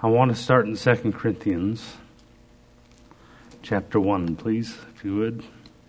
I want to start in 2 Corinthians chapter 1, please, if you would.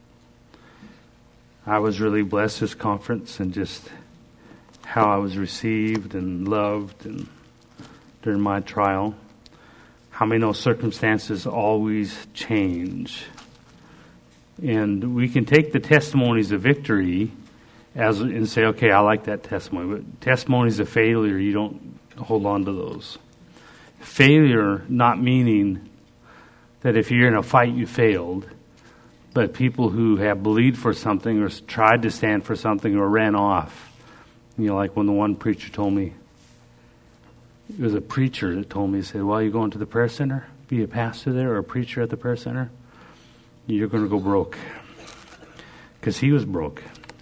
I was really blessed this conference and just how I was received and loved and during my trial. How many know circumstances always change? And we can take the testimonies of victory and say, okay, I like that testimony. But testimonies of failure, you don't hold on to those. Failure not meaning that if you're in a fight you failed, but people who have believed for something or tried to stand for something or ran off. You know, like when the one preacher told me, it was a preacher that told me, he said, well, you going to the prayer center? Be a pastor there or a preacher at the prayer center? You're going to go broke. Because he was broke.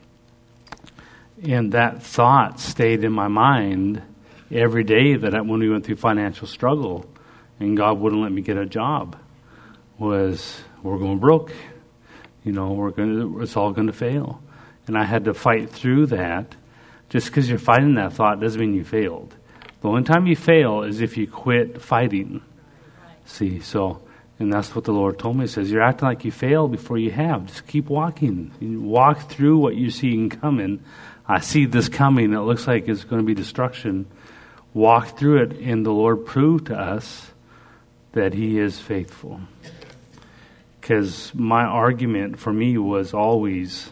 And that thought stayed in my mind every day when we went through financial struggle and God wouldn't let me get a job was, we're going broke. You know, it's all going to fail. And I had to fight through that. Just because you're fighting that thought doesn't mean you failed. The only time you fail is if you quit fighting. See, and that's what the Lord told me. He says, you're acting like you failed before you have. Just keep walking. You walk through what you're seeing coming. I see this coming. It looks like it's going to be destruction. Walk through it, and the Lord proved to us that He is faithful. Because my argument for me was always,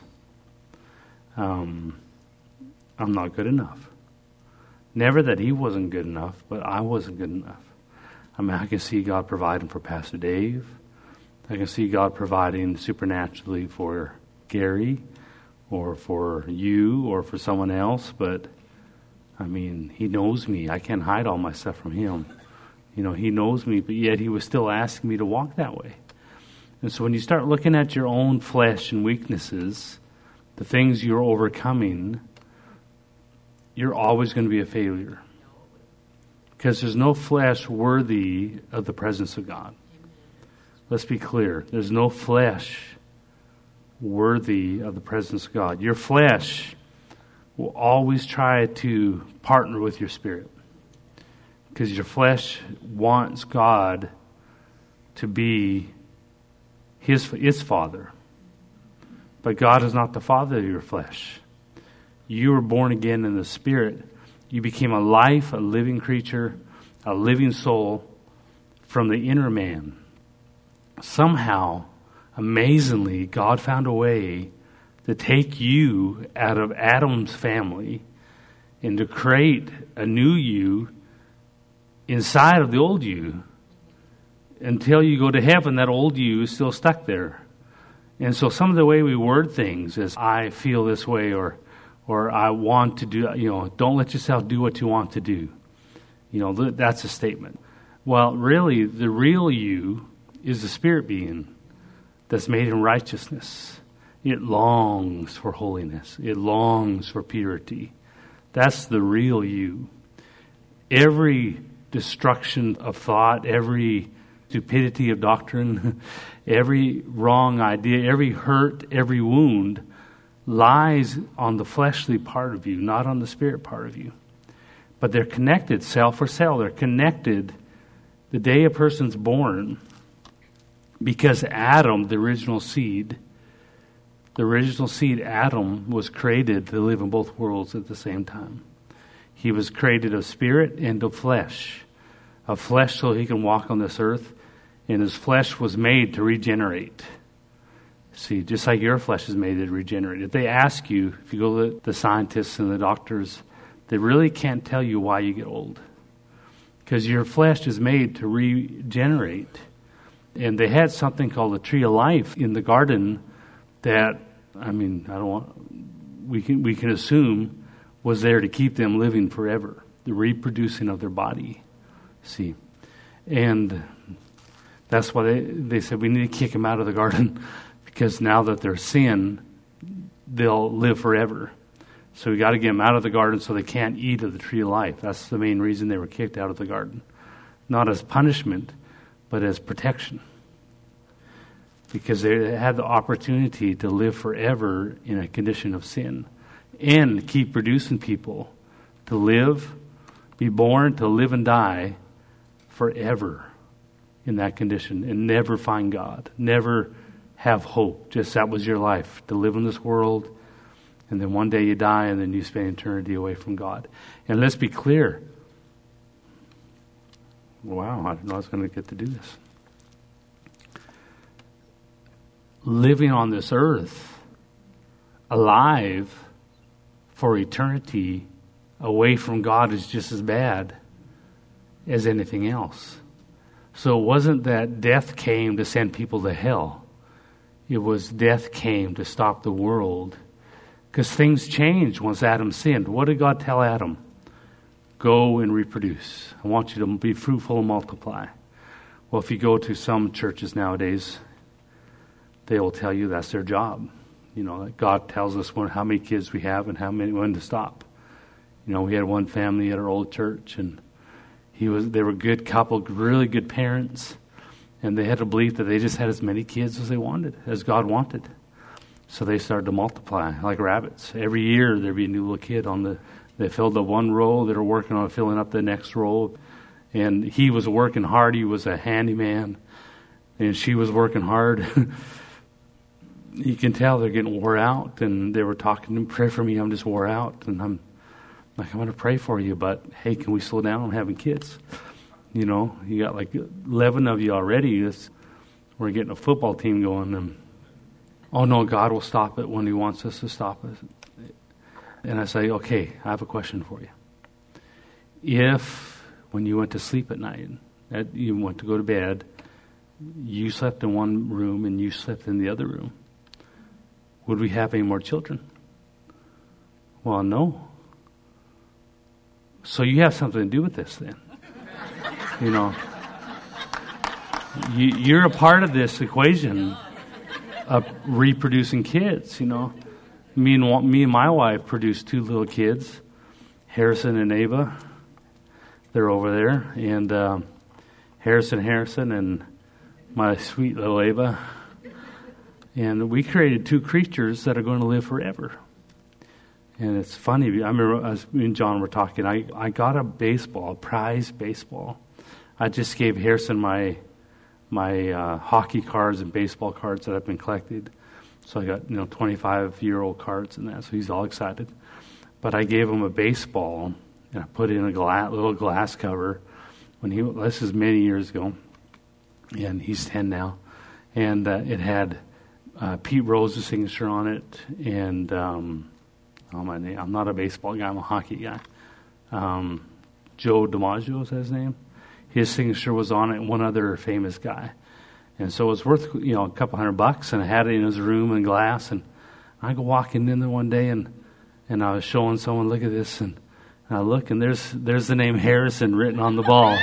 I'm not good enough. Never that He wasn't good enough, but I wasn't good enough. I mean, I can see God providing for Pastor Dave. I can see God providing supernaturally for Gary or for you or for someone else, but I mean, He knows me. I can't hide all my stuff from Him. You know, He knows me, but yet He was still asking me to walk that way. And so when you start looking at your own flesh and weaknesses, the things you're overcoming, you're always going to be a failure. Because there's no flesh worthy of the presence of God. Let's be clear. There's no flesh worthy of the presence of God. Your flesh will always try to partner with your spirit. Because your flesh wants God to be its father. But God is not the father of your flesh. You were born again in the Spirit. You became a living creature, a living soul from the inner man. Somehow, amazingly, God found a way to take you out of Adam's family and to create a new you inside of the old you. Until you go to heaven, that old you is still stuck there. And so some of the way we word things is, I feel this way, or I want to do, don't let yourself do what you want to do. That's a statement. Well, really, the real you is the spirit being that's made in righteousness. It longs for holiness. It longs for purity. That's the real you. Every destruction of thought, every stupidity of doctrine, every wrong idea, every hurt, every wound lies on the fleshly part of you, not on the spirit part of you. But they're connected, cell for cell. They're connected the day a person's born, because Adam, the original seed, Adam, was created to live in both worlds at the same time. He was created of spirit and of flesh. Of flesh so he can walk on this earth, and his flesh was made to regenerate. See, just like your flesh is made to regenerate. If they ask you, if you go to the scientists and the doctors, they really can't tell you why you get old. Because your flesh is made to regenerate. And they had something called the tree of life in the garden that, we can assume was there to keep them living forever. The reproducing of their body. See, and that's why they said we need to kick them out of the garden, because now that they're sin, they'll live forever. So we got to get them out of the garden so they can't eat of the tree of life. That's the main reason they were kicked out of the garden. Not as punishment, but as protection. Because they had the opportunity to live forever in a condition of sin and keep producing people to live, be born, to live and die forever in that condition and never find God, never have hope. Just that was your life, to live in this world, and then one day you die, and then you spend eternity away from God. And let's be clear. Wow, I didn't know I was going to get to do this. Living on this earth, alive for eternity, away from God is just as bad as anything else. So it wasn't that death came to send people to hell. It was death came to stop the world. Because things changed once Adam sinned. What did God tell Adam? Go and reproduce. I want you to be fruitful and multiply. Well, if you go to some churches nowadays, they will tell you that's their job. You know, that God tells us how many kids we have and when to stop. You know, we had one family at our old church, and they were a good couple, really good parents, and they had a belief that they just had as many kids as they wanted, as God wanted. So they started to multiply like rabbits. Every year there'd be a new little kid they filled the one row, they were working on filling up the next row, and he was working hard. He was a handyman, and she was working hard. You can tell they're getting wore out, and they were talking to me, pray for me, I'm just wore out. And I'm like, I'm going to pray for you, but hey, can we slow down on having kids? You know, you got like 11 of you already. We're getting a football team going. And, oh no, God will stop it when he wants us to stop it. And I say, okay, I have a question for you. If, when you went to sleep at night, you went to go to bed, you slept in one room and you slept in the other room, would we have any more children? Well, no. So you have something to do with this then. You know, you're a part of this equation of reproducing kids, you know. Me and my wife produced 2 little kids, Harrison and Ava. They're over there. And Harrison and my sweet little Ava. And we created 2 creatures that are going to live forever. And it's funny, I remember me and John were talking, I got a prize baseball. I just gave Harrison my hockey cards and baseball cards that I've been collecting. So I got 25-year-old cards and that, so he's all excited. But I gave him a baseball, and I put it in a little glass cover. This is many years ago, and he's 10 now. And it had Pete Rose's signature on it, and my name. I'm not a baseball guy, I'm a hockey guy. Joe DiMaggio is his name. His signature was on it, and one other famous guy. And so it was worth, a couple $100, and I had it in his room in glass. And I go walking in there one day, and I was showing someone, look at this, and I look, and there's the name Harrison written on the ball.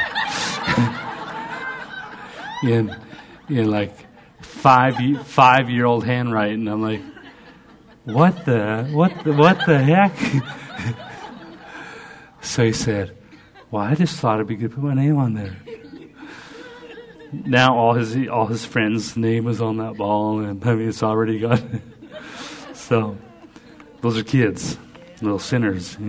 in like 5-year-old handwriting. I'm like, what the heck? So he said, well, I just thought it'd be good to put my name on there. Now all his friends' name is on that ball, and it's already got. So those are kids, little sinners,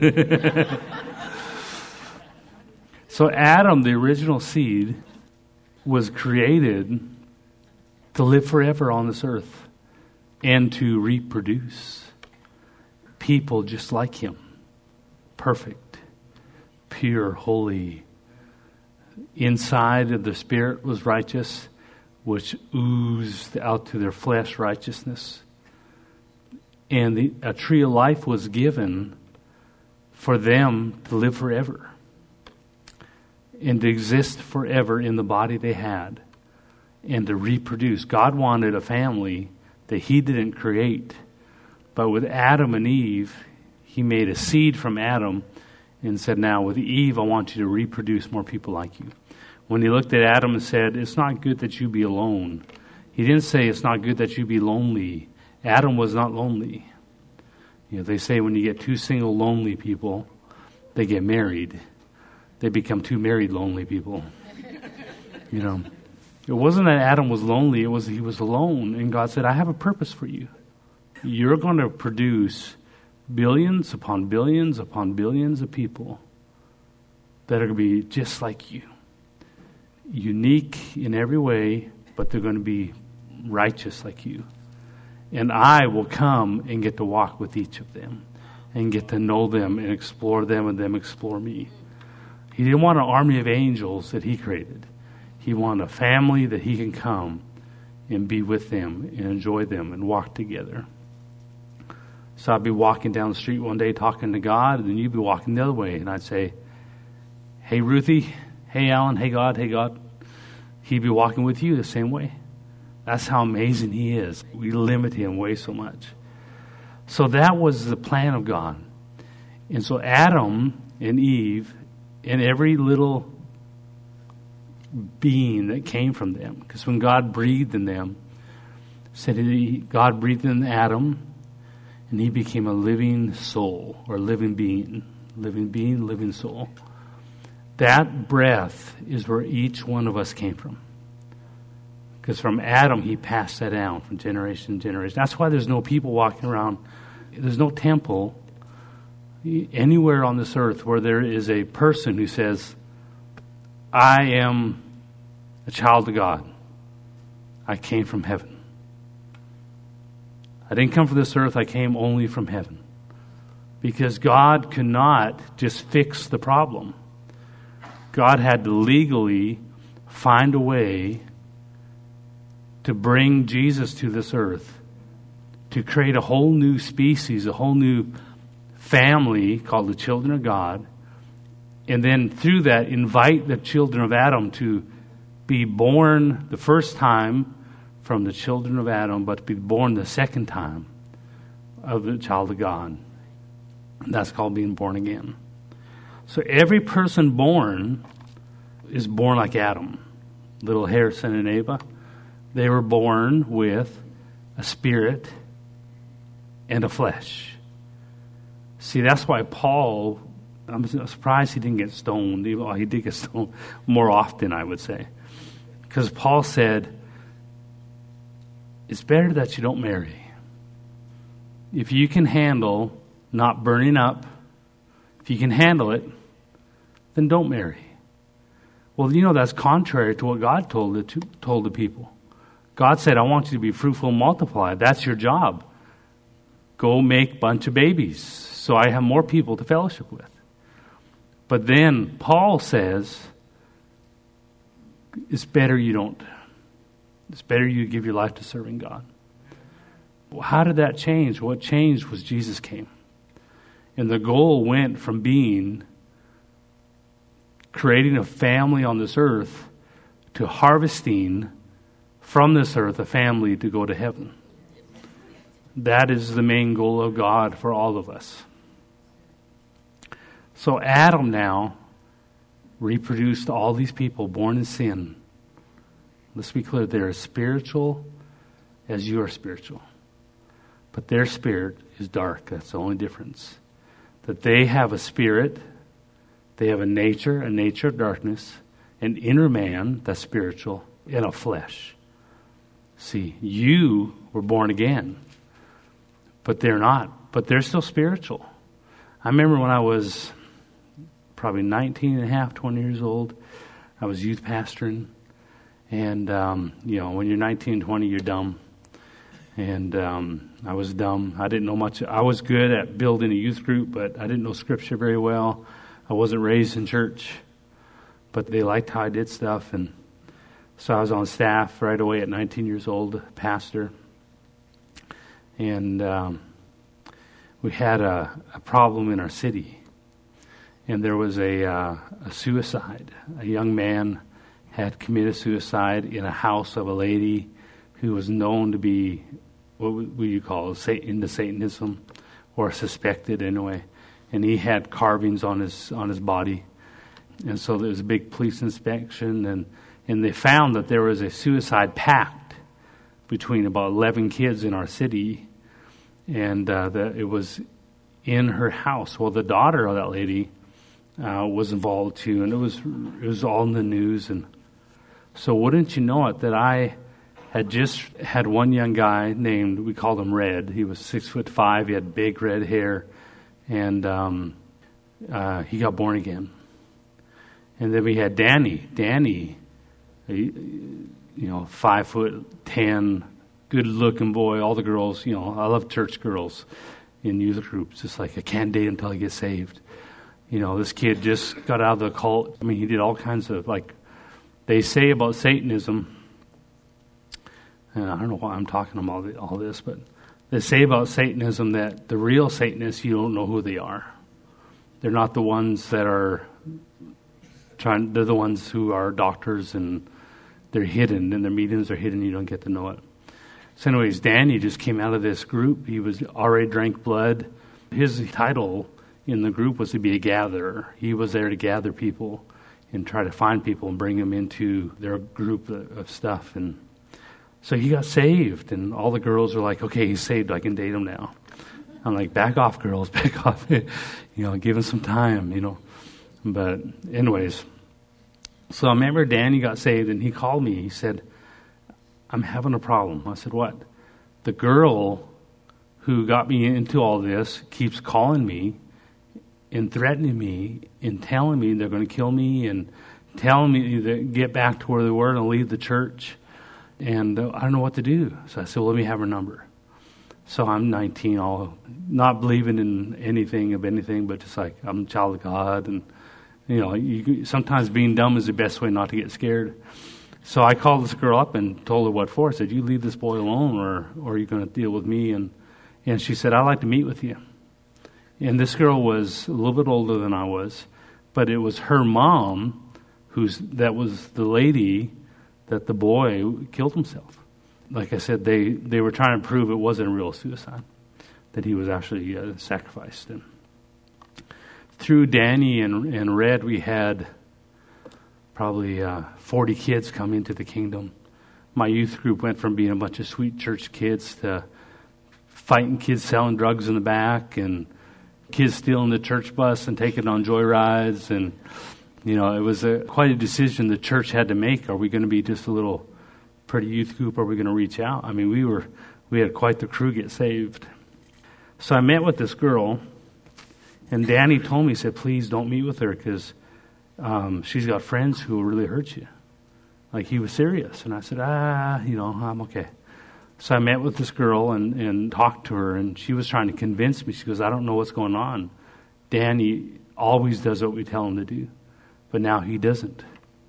So Adam, the original seed, was created to live forever on this earth and to reproduce people just like him, perfect, pure, holy. Inside of the spirit was righteous, which oozed out to their flesh righteousness. And a tree of life was given for them to live forever and to exist forever in the body they had and to reproduce. God wanted a family that he didn't create. But with Adam and Eve, he made a seed from Adam and said, now with Eve, I want you to reproduce more people like you. When he looked at Adam and said, it's not good that you be alone. He didn't say it's not good that you be lonely. Adam was not lonely. They say when you get 2 single lonely people, they get married. They become 2 married lonely people. It wasn't that Adam was lonely, it was he was alone. And God said, I have a purpose for you. You're going to produce billions upon billions upon billions of people that are going to be just like you. unique in every way, but they're going to be righteous like you. And I will come and get to walk with each of them and get to know them and explore them and them explore me. He didn't want an army of angels that he created. He wanted a family that he can come and be with them and enjoy them and walk together. So I'd be walking down the street one day talking to God, and then you'd be walking the other way, and I'd say, hey, Ruthie, hey, Alan, hey, God, hey, God. He'd be walking with you the same way. That's how amazing he is. We limit him way so much. So that was the plan of God. And so Adam and Eve and every little being that came from them, because when God breathed in them, God breathed in Adam, and he became a living soul, or living being, living soul. That breath is where each one of us came from. Because from Adam, he passed that down from generation to generation. That's why there's no people walking around. There's no temple anywhere on this earth where there is a person who says, I am a child of God. I came from heaven. I didn't come from this earth. I came only from heaven. Because God could not just fix the problem. God had to legally find a way to bring Jesus to this earth, to create a whole new species, a whole new family called the children of God, and then through that invite the children of Adam to be born the first time from the children of Adam, but to be born the second time of the child of God. And that's called being born again. So every person born is born like Adam. Little Harrison and Ava, they were born with a spirit and a flesh. See, that's why Paul, I'm surprised he didn't get stoned. He did get stoned more often, I would say. Because Paul said, it's better that you don't marry. If you can handle not burning up, if you can handle it, then don't marry. Well, that's contrary to what God told the people. God said, I want you to be fruitful and multiply. That's your job. Go make a bunch of babies so I have more people to fellowship with. But then Paul says, it's better you don't. It's better you give your life to serving God. Well, how did that change? What changed was Jesus came. And the goal went from being creating a family on this earth to harvesting from this earth a family to go to heaven. That is the main goal of God for all of us. So Adam now reproduced all these people born in sin. Let's be clear, they're as spiritual as you are spiritual. But their spirit is dark. That's the only difference. That they have a spirit, they have a nature of darkness, an inner man that's spiritual, and a flesh. See, you were born again, but they're not. But they're still spiritual. I remember when I was probably 19 and a half, 20 years old, I was youth pastoring. And, when you're 19, 20, you're dumb. And I was dumb. I didn't know much. I was good at building a youth group, but I didn't know Scripture very well. I wasn't raised in church, but they liked how I did stuff. And so I was on staff right away at 19 years old, pastor. And we had a problem in our city. And there was a suicide. A young man had committed suicide in a house of a lady who was known to be, what would you call it, into Satanism, or suspected anyway. And he had carvings on his body. And so there was a big police inspection, and they found that there was a suicide pact between about 11 kids in our city, and that it was in her house. Well, the daughter of that lady was involved too, and it was all in the news. And so wouldn't you know it, that I had just had one young guy named, we called him Red. He was 6'5", he had big red hair, and he got born again. And then we had Danny. Danny a 5'10", good-looking boy. All the girls, I love church girls in youth groups. It's like I can't date until I get saved. This kid just got out of the cult. I mean, he did all kinds of, they say about Satanism, and I don't know why I'm talking about all this, but they say about Satanism that the real Satanists, you don't know who they are. They're not the ones that are they're the ones who are doctors, and they're hidden, and their meetings are hidden, you don't get to know it. So anyways, Danny just came out of this group. He was already drank blood. His title in the group was to be a gatherer. He was there to gather people and try to find people and bring them into their group of stuff. And so he got saved, and all the girls were like, okay, he's saved, I can date him now. I'm like, back off, girls, back off. Give him some time, But anyways, so I remember Danny got saved, and he called me. He said, I'm having a problem. I said, what? The girl who got me into all this keeps calling me and threatening me and telling me they're going to kill me and telling me to get back to where they were and leave the church. And I don't know what to do. So I said, well, let me have her number. So I'm 19, all not believing in anything, but just like I'm a child of God. And, sometimes being dumb is the best way not to get scared. So I called this girl up and told her what for. I said, you leave this boy alone or are you going to deal with me? And she said, I'd like to meet with you. And this girl was a little bit older than I was, but it was her mom that was the lady that the boy killed himself. Like I said, they were trying to prove it wasn't a real suicide, that he was actually sacrificed. And through Danny and Red, we had probably 40 kids come into the kingdom. My youth group went from being a bunch of sweet church kids to fighting kids selling drugs in the back and kids stealing the church bus and taking on joyrides. And, it was quite a decision the church had to make. Are we going to be just a little pretty youth group, or are we going to reach out? I mean, we had quite the crew get saved. So I met with this girl, and Danny told me, he said, please don't meet with her because she's got friends who will really hurt you. Like, he was serious. And I said, I'm okay. So I met with this girl and talked to her, and she was trying to convince me. She goes, I don't know what's going on. Danny always does what we tell him to do, but now he doesn't.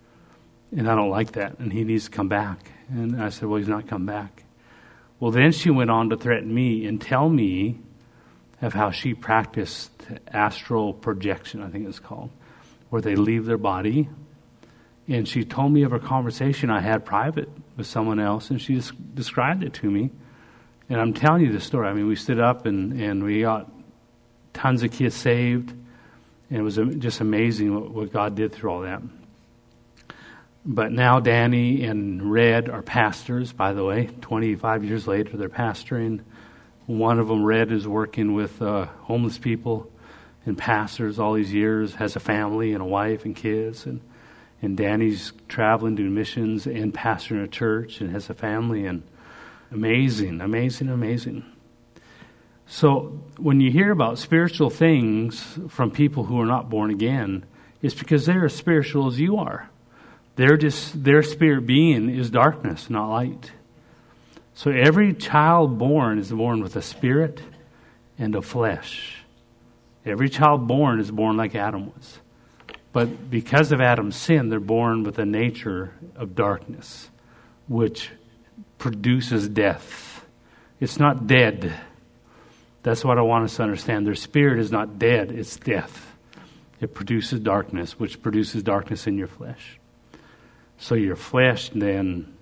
And I don't like that, and he needs to come back. And I said, well, he's not come back. Well, then she went on to threaten me and tell me of how she practiced astral projection, I think it's called, where they leave their body. And she told me of a conversation I had private with someone else, and she described it to me. And I'm telling you the story. I mean, we stood up and we got tons of kids saved, and it was just amazing what God did through all that. But now Danny and Red are pastors, by the way. 25 years later, they're pastoring. One of them, Red, is working with homeless people and pastors all these years, has a family and a wife and kids. And Danny's traveling, doing missions and pastoring a church and has a family. And amazing, amazing, amazing. So when you hear about spiritual things from people who are not born again, it's because they're as spiritual as you are. Their spirit being is darkness, not light. So every child born is born with a spirit and a flesh. Every child born is born like Adam was. But because of Adam's sin, they're born with a nature of darkness, which produces death. It's not dead. That's what I want us to understand. Their spirit is not dead, it's death. It produces darkness, which produces darkness in your flesh. So your flesh then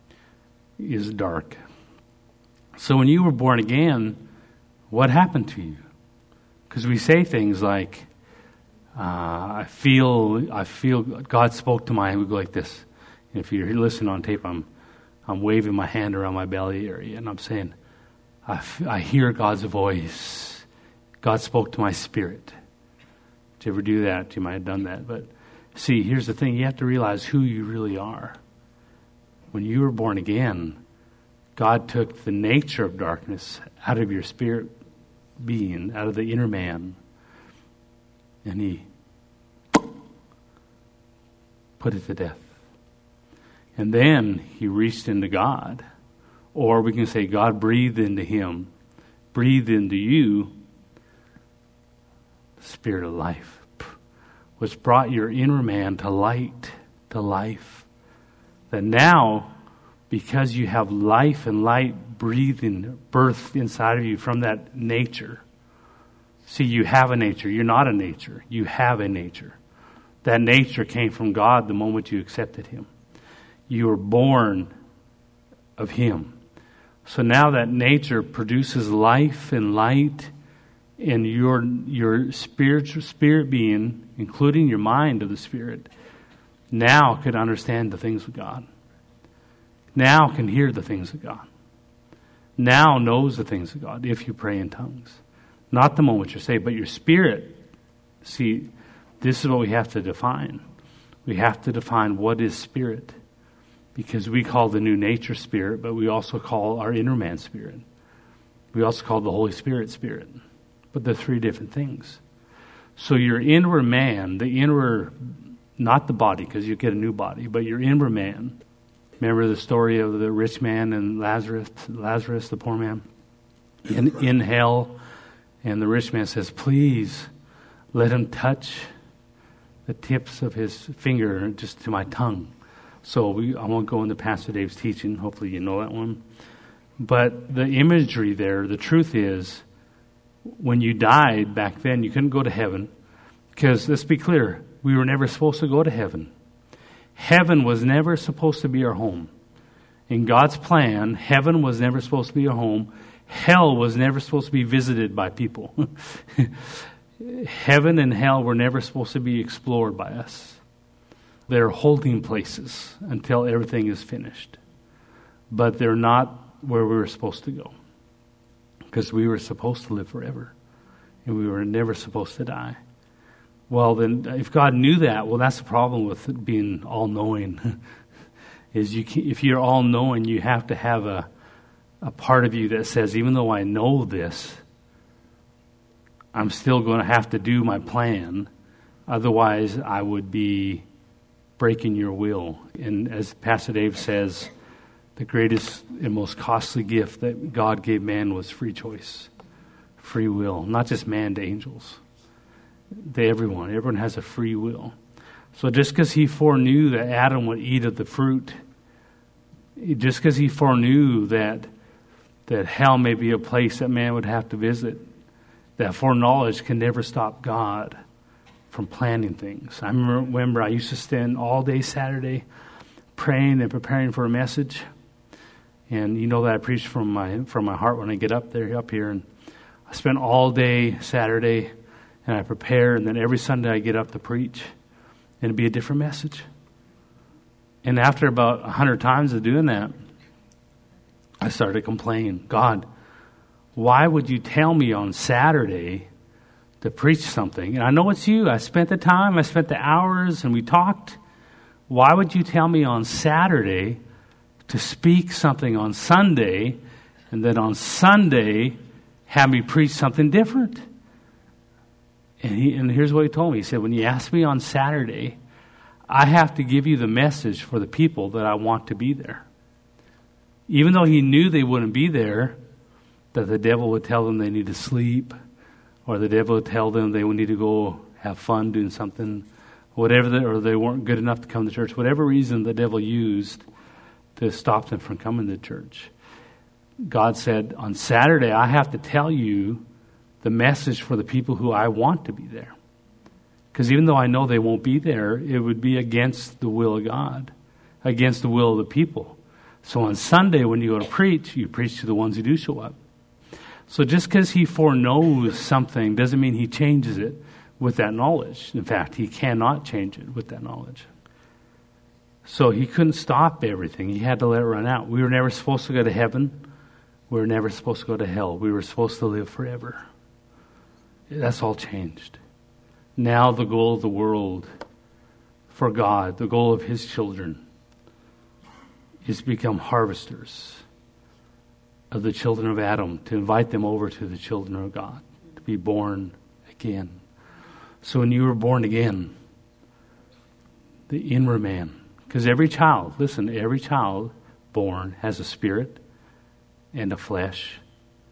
is dark. So when you were born again, what happened to you? Because we say things like, I feel God spoke to my, we go like this. And if you're listening on tape, I'm waving my hand around my belly area, and I'm saying, I hear God's voice. God spoke to my spirit. Did you ever do that? You might have done that. But see, here's the thing. You have to realize who you really are. When you were born again, God took the nature of darkness out of your spirit being, out of the inner man, and He put it to death. And then he reached into God. Or we can say God breathed into him, breathed into you, the Spirit of life, which brought your inner man to light, to life. That now, because you have life and light breathing, birthed inside of you from that nature. See, you have a nature. You're not a nature. You have a nature. That nature came from God the moment you accepted him. You were born of him. So now that nature produces life and light in your spirit being, including your mind of the Spirit, now could understand the things of God. Now can hear the things of God. Now knows the things of God if you pray in tongues. Not the moment you're saved, but your spirit. See, this is what we have to define. We have to define what is spirit. Because we call the new nature spirit, but we also call our inner man spirit. We also call the Holy Spirit spirit. But they're three different things. So your inward man, the inward, not the body, because you get a new body, but your inward man. Remember the story of the rich man and Lazarus, the poor man, in hell. And the rich man says, please let him touch the tips of his finger just to my tongue. So I won't go into Pastor Dave's teaching. Hopefully you know that one. But the imagery there, the truth is, when you died back then, you couldn't go to heaven. Because let's be clear, we were never supposed to go to heaven. Heaven was never supposed to be our home. In God's plan, heaven was never supposed to be our home. Hell was never supposed to be visited by people. Heaven and hell were never supposed to be explored by us. They're holding places until everything is finished. But they're not where we were supposed to go. Because we were supposed to live forever. And we were never supposed to die. Well, then, if God knew that, well, that's the problem with being all-knowing. If you're all-knowing, you have to have a part of you that says, even though I know this, I'm still going to have to do my plan. Otherwise, I would be breaking your will. And as Pastor Dave says, the greatest and most costly gift that God gave man was free choice, free will. Not just man to angels. Everyone has a free will. So just because he foreknew that Adam would eat of the fruit, just because he foreknew that hell may be a place that man would have to visit, that foreknowledge can never stop God from planning things. I remember I used to spend all day Saturday praying and preparing for a message. And you know that I preach from my heart when I get up here. And I spent all day Saturday and I prepare, and then every Sunday I get up to preach. And it'd be a different message. And after about 100 times of doing that, I started complaining. God, why would you tell me on Saturday to preach something? And I know it's you. I spent the time, I spent the hours, and we talked. Why would you tell me on Saturday to speak something on Sunday, and then on Sunday have me preach something different? And here's what he told me. He said, when you ask me on Saturday, I have to give you the message for the people that I want to be there. Even though he knew they wouldn't be there, that the devil would tell them they need to sleep, or the devil would tell them they would need to go have fun doing something, or they weren't good enough to come to church. Whatever reason the devil used to stop them from coming to church. God said, on Saturday, I have to tell you the message for the people who I want to be there. Because even though I know they won't be there, it would be against the will of God, against the will of the people. So on Sunday, when you go to preach, you preach to the ones who do show up. So just because he foreknows something doesn't mean he changes it with that knowledge. In fact, he cannot change it with that knowledge. So he couldn't stop everything. He had to let it run out. We were never supposed to go to heaven. We were never supposed to go to hell. We were supposed to live forever. That's all changed. Now the goal of the world for God, the goal of his children, is to become harvesters of the children of Adam, to invite them over to the children of God, to be born again. So when you were born again, the inward man Because every child, listen, every child born has a spirit and a flesh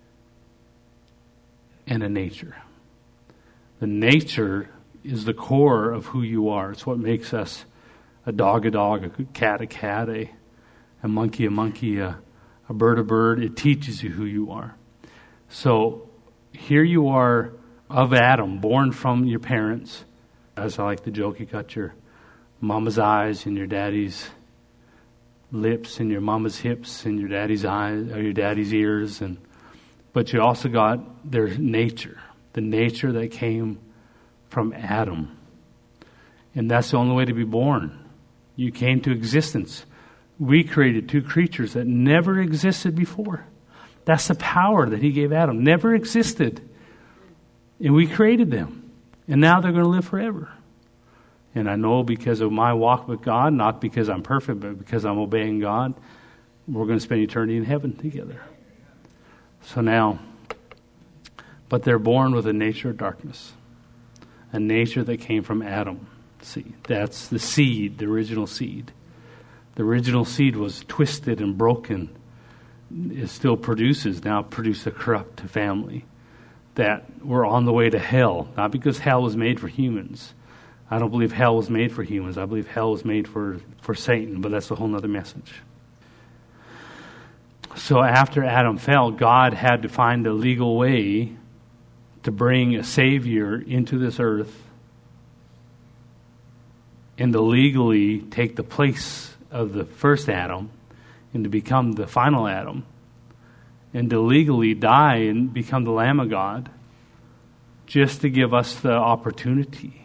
and a nature. The nature is the core of who you are. It's what makes us a dog, a cat, a monkey, a bird, a bird. It teaches you who you are. So here you are of Adam, born from your parents. As I like to joke, you got your mama's eyes and your daddy's lips and your mama's hips and your daddy's eyes or your daddy's ears, but you also got their nature, the nature that came from Adam. And that's the only way to be born. You came to existence. We created two creatures that never existed before. That's the power that he gave Adam. Never existed. And we created them. And now they're going to live forever. And I know because of my walk with God, not because I'm perfect, but because I'm obeying God, we're going to spend eternity in heaven together. So now, but they're born with a nature of darkness. A nature that came from Adam. See, that's the seed, the original seed. The original seed was twisted and broken. It still produces a corrupt family. That we're on the way to hell. Not because hell was made for humans. I don't believe hell was made for humans. I believe hell was made for Satan, but that's a whole other message. So after Adam fell, God had to find a legal way to bring a Savior into this earth and to legally take the place of the first Adam and to become the final Adam and to legally die and become the Lamb of God just to give us the opportunity,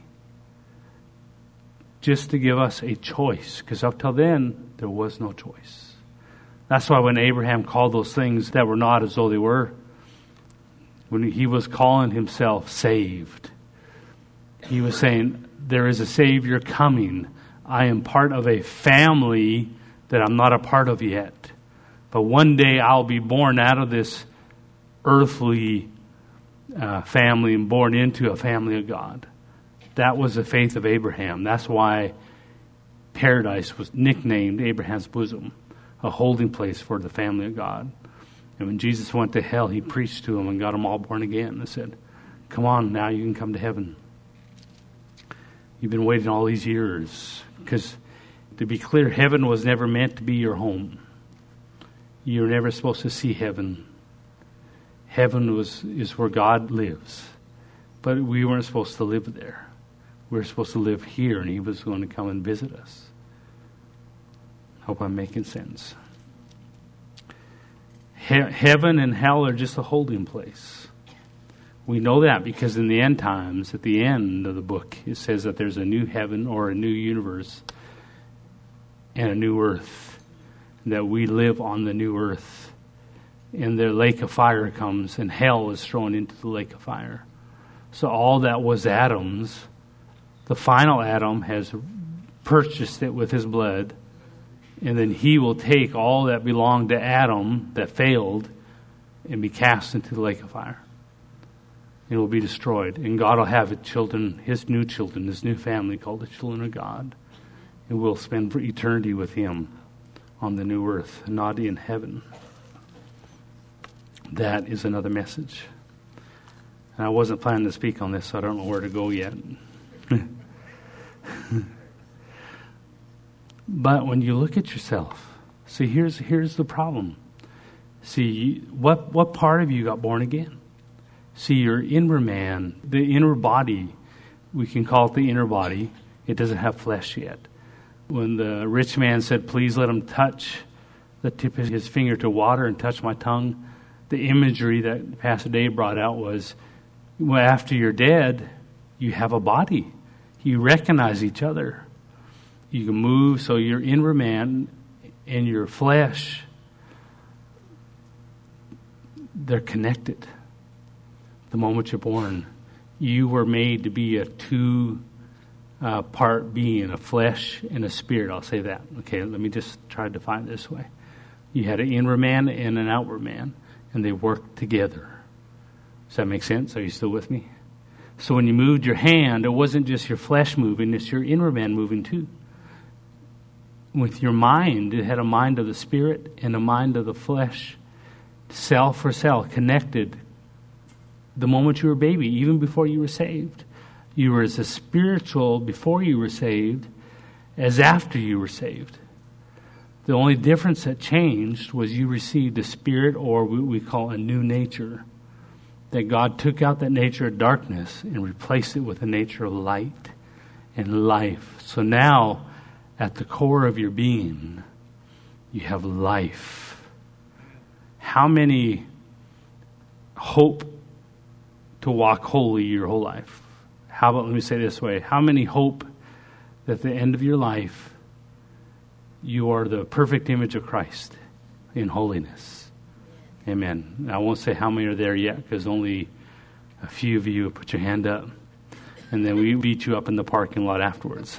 just to give us a choice, because up till then there was no choice. That's why when Abraham called those things that were not as though they were, when he was calling himself saved, he was saying, there is a Savior coming. I am part of a family that I'm not a part of yet. But one day I'll be born out of this earthly family and born into a family of God. That was the faith of Abraham. That's why paradise was nicknamed Abraham's bosom, a holding place for the family of God. And when Jesus went to hell, he preached to them and got them all born again and said, come on, now you can come to heaven. You've been waiting all these years. Because to be clear, heaven was never meant to be your home. You're never supposed to see heaven. Heaven is where God lives. But we weren't supposed to live there. We were supposed to live here, and he was going to come and visit us. Hope I'm making sense. Heaven and hell are just a holding place. We know that because in the end times, at the end of the book, it says that there's a new heaven or a new universe and a new earth, that we live on the new earth. And the lake of fire comes, and hell is thrown into the lake of fire. So all that was Adam's, the final Adam has purchased it with his blood, and then he will take all that belonged to Adam that failed and be cast into the lake of fire. It will be destroyed. And God will have his new children, his new family called the children of God. And we'll spend eternity with him on the new earth, not in heaven. That is another message. And I wasn't planning to speak on this, so I don't know where to go yet. But when you look at yourself, see, here's the problem. See, what part of you got born again? See, your inner man, the inner body, we can call it the inner body. It doesn't have flesh yet. When the rich man said, please let him touch the tip of his finger to water and touch my tongue, the imagery that Pastor Dave brought out was, well, after you're dead, you have a body. You recognize each other. You can move, so your inner man and your flesh, they're connected. The moment you're born, you were made to be a two-part being, a flesh and a spirit. I'll say that. Okay, let me just try to define it this way. You had an inward man and an outward man, and they worked together. Does that make sense? Are you still with me? So when you moved your hand, it wasn't just your flesh moving, it's your inward man moving too. with your mind. It had a mind of the spirit and a mind of the flesh, cell for cell, connected. The moment you were a baby, even before you were saved, you were as spiritual before you were saved as after you were saved. The only difference that changed was you received a spirit, or what we call a new nature. That God took out that nature of darkness and replaced it with a nature of light and life. So now, at the core of your being, you have life. How many hope to walk holy your whole life? How about, let me say it this way, how many hope that at the end of your life you are the perfect image of Christ in holiness? Amen. I won't say how many are there yet, because only a few of you put your hand up, and then we beat you up in the parking lot afterwards.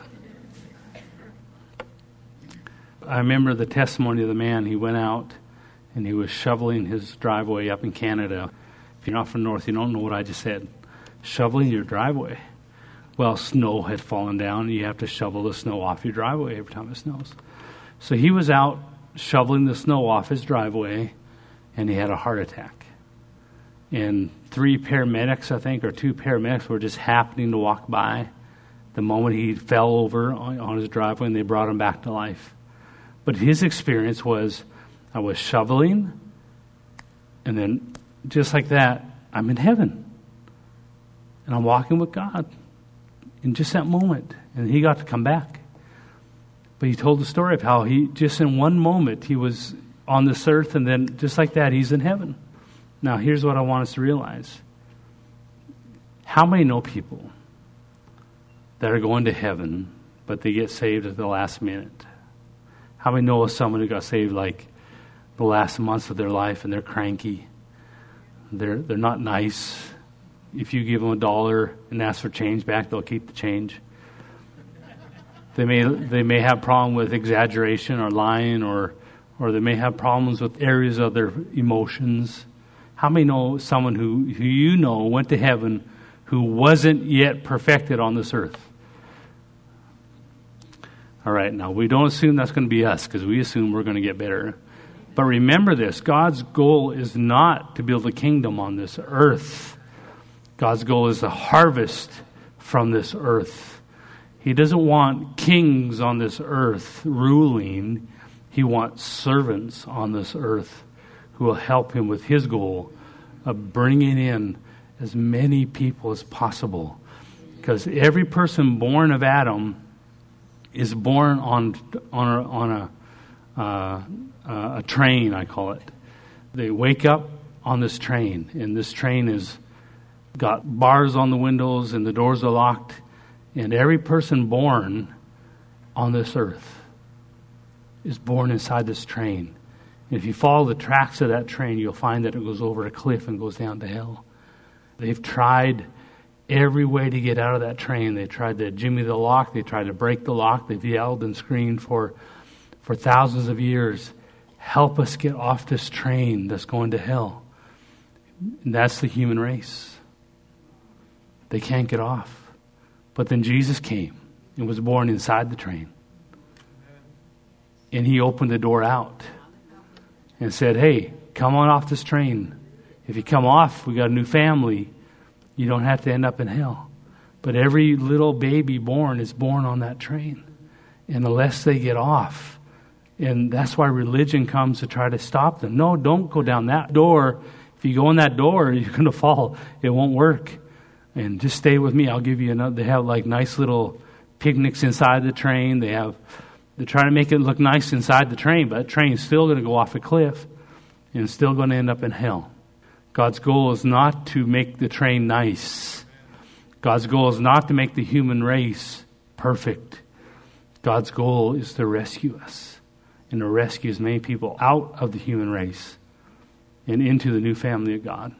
I remember the testimony of the man. He went out and he was shoveling his driveway up in Canada. If you're not from North, you don't know what I just said. Shoveling your driveway. Well, snow had fallen down, and you have to shovel the snow off your driveway every time it snows. So he was out shoveling the snow off his driveway, and he had a heart attack. And 3 paramedics, I think, or 2 paramedics were just happening to walk by the moment he fell over on his driveway, and they brought him back to life. But his experience was, I was shoveling, and then just like that, I'm in heaven. And I'm walking with God in just that moment. And he got to come back. But he told the story of how he, just in one moment, he was on this earth, and then just like that, he's in heaven. Now, here's what I want us to realize. How many know people that are going to heaven, but they get saved at the last minute? How many know of someone who got saved like the last months of their life, and they're cranky? They're not nice. If you give them $1 and ask for change back, they'll keep the change. They may have problem with exaggeration or lying, or they may have problems with areas of their emotions. How many know someone who you know went to heaven who wasn't yet perfected on this earth? All right, now we don't assume that's going to be us, because we assume we're going to get better. But remember this, God's goal is not to build a kingdom on this earth. God's goal is to harvest from this earth. He doesn't want kings on this earth ruling. He wants servants on this earth who will help him with his goal of bringing in as many people as possible. Because every person born of Adam is born on a train, I call it. They wake up on this train, and this train is got bars on the windows, and the doors are locked. And every person born on this earth is born inside this train. And if you follow the tracks of that train, you'll find that it goes over a cliff and goes down to hell. They've tried every way to get out of that train. They tried to jimmy the lock. They tried to break the lock. They've yelled and screamed for thousands of years. Help us get off this train that's going to hell. And that's the human race. They can't get off. But then Jesus came and was born inside the train. And he opened the door out and said, hey, come on off this train. If you come off, we got a new family. You don't have to end up in hell. But every little baby born is born on that train. And unless they get off, and that's why religion comes to try to stop them. No, don't go down that door. If you go in that door, you're going to fall. It won't work. And just stay with me. I'll give you another. They have like nice little picnics inside the train. They're trying to make it look nice inside the train, but the train's still going to go off a cliff and it's still going to end up in hell. God's goal is not to make the train nice. God's goal is not to make the human race perfect. God's goal is to rescue us and to rescue as many people out of the human race and into the new family of God.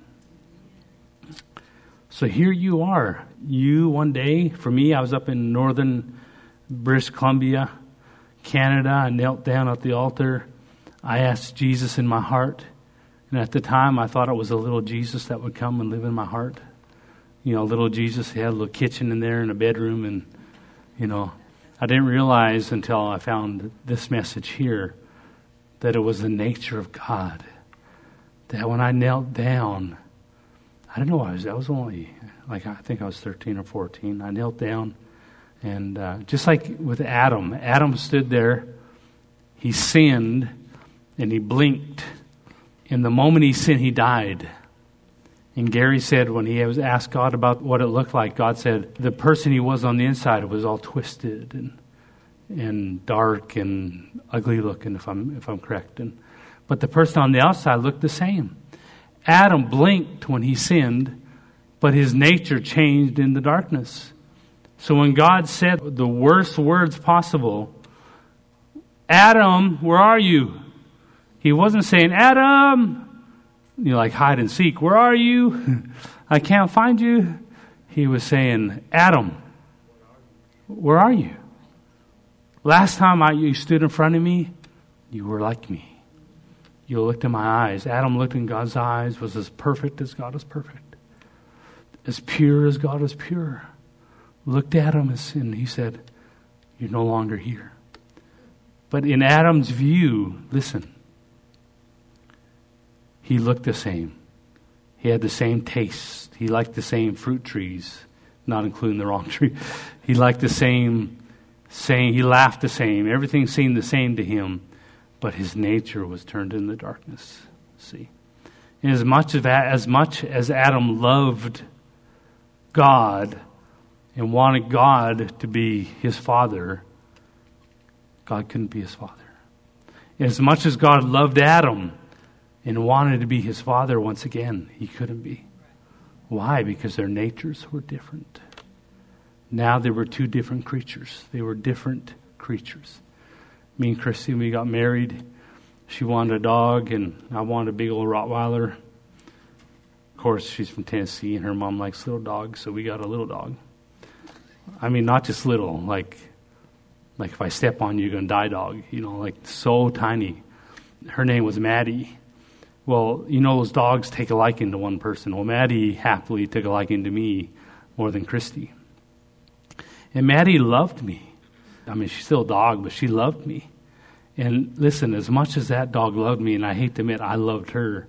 So here you are. You one day, for me, I was up in northern British Columbia, Canada. I knelt down at the altar. I asked Jesus in my heart. And at the time, I thought it was a little Jesus that would come and live in my heart. You know, little Jesus, he had a little kitchen in there and a bedroom. And, you know, I didn't realize until I found this message here that it was the nature of God. That when I knelt down, I don't know, I was only, I think I was 13 or 14. I knelt down, and just like with Adam stood there, he sinned, and he blinked. And the moment he sinned, he died. And Gary said when he was asked God about what it looked like, God said the person he was on the inside was all twisted and dark and ugly looking, if I'm correct. But the person on the outside looked the same. Adam blinked when he sinned, but his nature changed in the darkness. So when God said the worst words possible, Adam, where are you? He wasn't saying, Adam, like hide and seek, where are you? I can't find you. He was saying, Adam, where are you? Last time you stood in front of me, you were like me. You looked in my eyes. Adam looked in God's eyes, was as perfect as God is perfect, as pure as God is pure. Looked at him and he said, you're no longer here. But in Adam's view, listen, he looked the same. He had the same taste. He liked the same fruit trees, not including the wrong tree. He liked the same saying. He laughed the same. Everything seemed the same to him, but his nature was turned in the darkness. See, and as much as Adam loved God and wanted God to be his father, God couldn't be his father. And as much as God loved Adam and wanted to be his father once again, he couldn't be. Why? Because their natures were different. Now they were two different creatures. They were different creatures. Me and Christy, we got married. She wanted a dog, and I wanted a big old Rottweiler. Of course, she's from Tennessee, and her mom likes little dogs, so we got a little dog. I mean, not just little, like if I step on you, you're going to die dog, like so tiny. Her name was Maddie. Well, those dogs take a liking to one person. Well, Maddie happily took a liking to me more than Christy. And Maddie loved me. I mean, she's still a dog, but she loved me. And listen, as much as that dog loved me, and I hate to admit I loved her,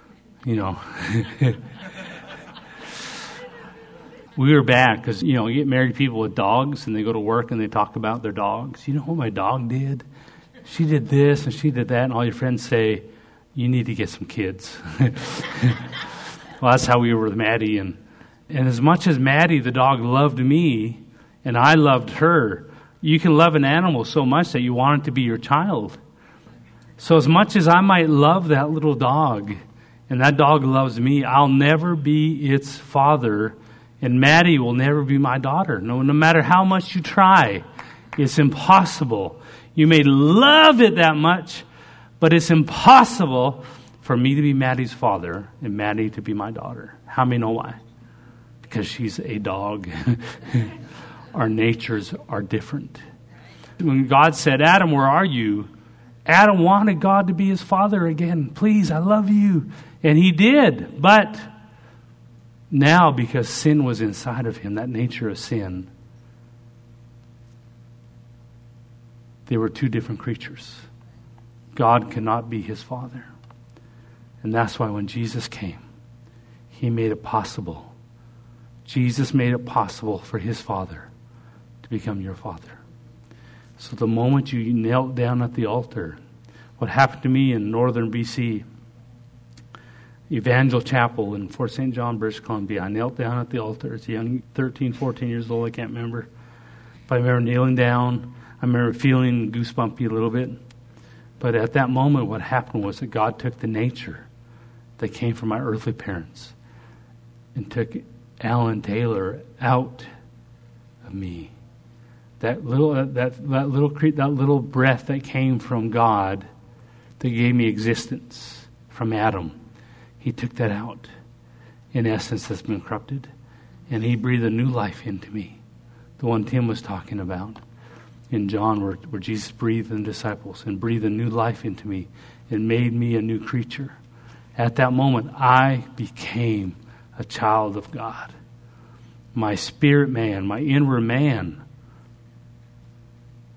we were bad because, you get married people with dogs and they go to work and they talk about their dogs. You know what my dog did? She did this and she did that, and all your friends say, you need to get some kids. Well, that's how we were with Maddie. And as much as Maddie, the dog, loved me and I loved her, you can love an animal so much that you want it to be your child. So as much as I might love that little dog and that dog loves me, I'll never be its father, and Maddie will never be my daughter. No matter how much you try, it's impossible. You may love it that much, but it's impossible for me to be Maddie's father and Maddie to be my daughter. How many know why? Because she's a dog. Our natures are different. When God said, Adam, where are you? Adam wanted God to be his father again. Please, I love you. And he did. But now, because sin was inside of him, that nature of sin, they were two different creatures. God cannot be his father. And that's why when Jesus came, he made it possible. Jesus made it possible for his father to become your father. So the moment you knelt down at the altar, what happened to me in northern BC, Evangel Chapel in Fort St. John, British Columbia, I knelt down at the altar as a young 13, 14 years old, I can't remember. But I remember kneeling down. I remember feeling goosebumpy a little bit. But at that moment, what happened was that God took the nature that came from my earthly parents and took Alan Taylor out of me. That little breath that came from God that gave me existence from Adam, he took that out. In essence, that's been corrupted, and he breathed a new life into me, the one Tim was talking about in John, where Jesus breathed in the disciples and breathed a new life into me and made me a new creature. At that moment, I became a child of God. My spirit man, my inward man,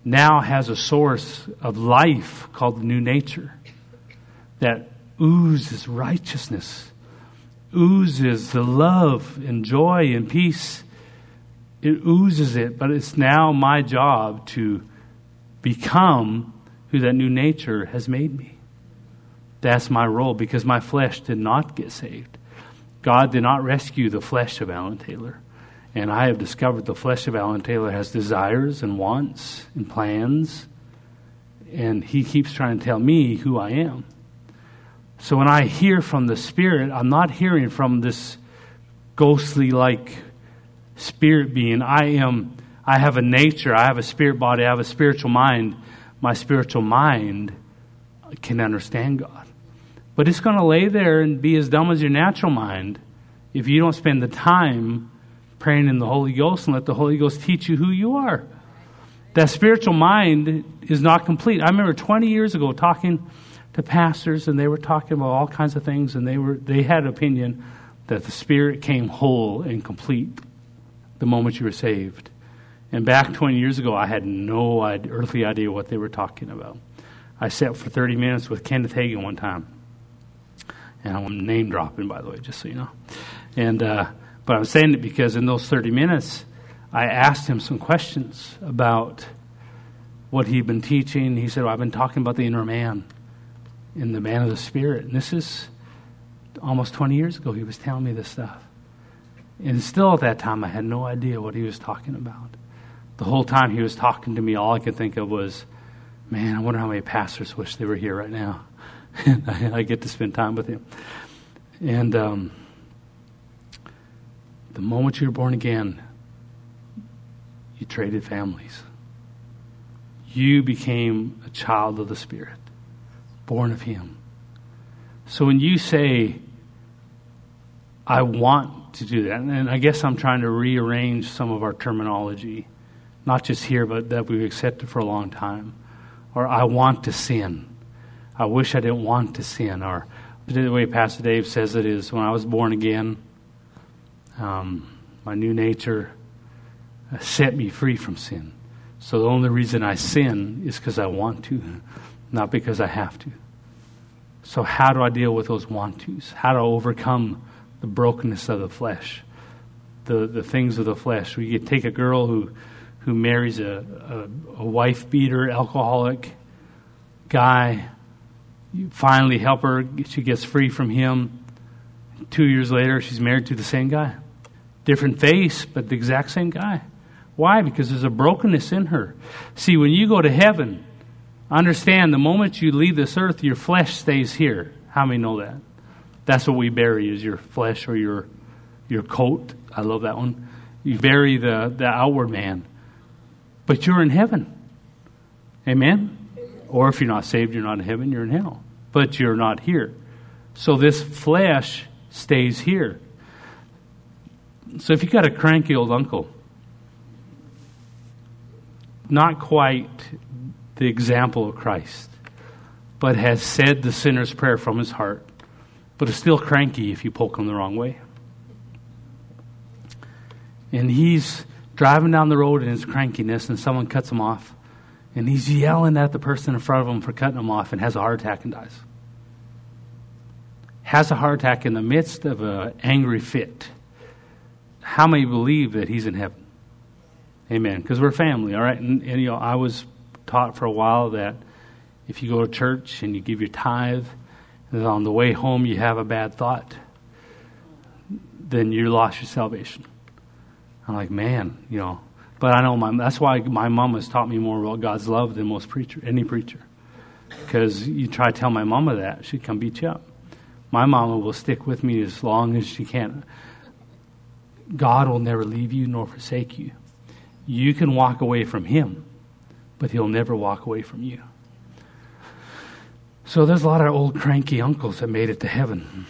now has a source of life called the new nature that oozes righteousness, oozes the love and joy and peace. It oozes it, but it's now my job to become who that new nature has made me. That's my role, because my flesh did not get saved. God did not rescue the flesh of Alan Taylor. And I have discovered the flesh of Alan Taylor has desires and wants and plans. And he keeps trying to tell me who I am. So when I hear from the Spirit, I'm not hearing from this ghostly-like spirit being. I have a nature, I have a spirit body, I have a spiritual mind. My spiritual mind can understand God. But it's going to lay there and be as dumb as your natural mind if you don't spend the time praying in the Holy Ghost and let the Holy Ghost teach you who you are. That spiritual mind is not complete. I remember 20 years ago talking to pastors, and they were talking about all kinds of things, and they had an opinion that the Spirit came whole and complete the moment you were saved. And back 20 years ago, I had no earthly idea what they were talking about. I sat for 30 minutes with Kenneth Hagin one time. And I'm name dropping, by the way, just so you know. And but I'm saying it because in those 30 minutes, I asked him some questions about what he'd been teaching. He said, well, I've been talking about the inner man and the man of the Spirit. And this is almost 20 years ago he was telling me this stuff. And still at that time, I had no idea what he was talking about. The whole time he was talking to me, all I could think of was, man, I wonder how many pastors wish they were here right now. And I get to spend time with him. And the moment you were born again, you traded families. You became a child of the Spirit, born of Him. So when you say, I want to do that, and I guess I'm trying to rearrange some of our terminology, not just here, but that we've accepted for a long time. Or I want to sin. I wish I didn't want to sin. Or the way Pastor Dave says it is, when I was born again, my new nature set me free from sin. So the only reason I sin is because I want to, not because I have to. So how do I deal with those want tos? How do I overcome the brokenness of the flesh? The things of the flesh. We could take a girl who marries a wife beater, alcoholic guy. You finally help her. She gets free from him. 2 years later, she's married to the same guy. Different face, but the exact same guy. Why? Because there's a brokenness in her. See, when you go to heaven, understand the moment you leave this earth, your flesh stays here. How many know that? That's what we bury, is your flesh or your coat. I love that one. You bury the outward man. But you're in heaven. Amen? Or if you're not saved, you're not in heaven, you're in hell. But you're not here. So this flesh stays here. So if you got a cranky old uncle, not quite the example of Christ, but has said the sinner's prayer from his heart, but is still cranky if you poke him the wrong way. And he's driving down the road in his crankiness, and someone cuts him off. And he's yelling at the person in front of him for cutting him off, and has a heart attack and dies. Has a heart attack in the midst of an angry fit. How many believe that he's in heaven? Amen. Because we're family, all right? And you know, I was taught for a while that if you go to church and you give your tithe, and on the way home you have a bad thought, then you lost your salvation. I'm like, man, you know. But I know that's why my mom has taught me more about God's love than any preacher. Because you try to tell my mama that, she'd come beat you up. My mama will stick with me as long as she can. God will never leave you nor forsake you. You can walk away from Him, but He'll never walk away from you. So there's a lot of old cranky uncles that made it to heaven.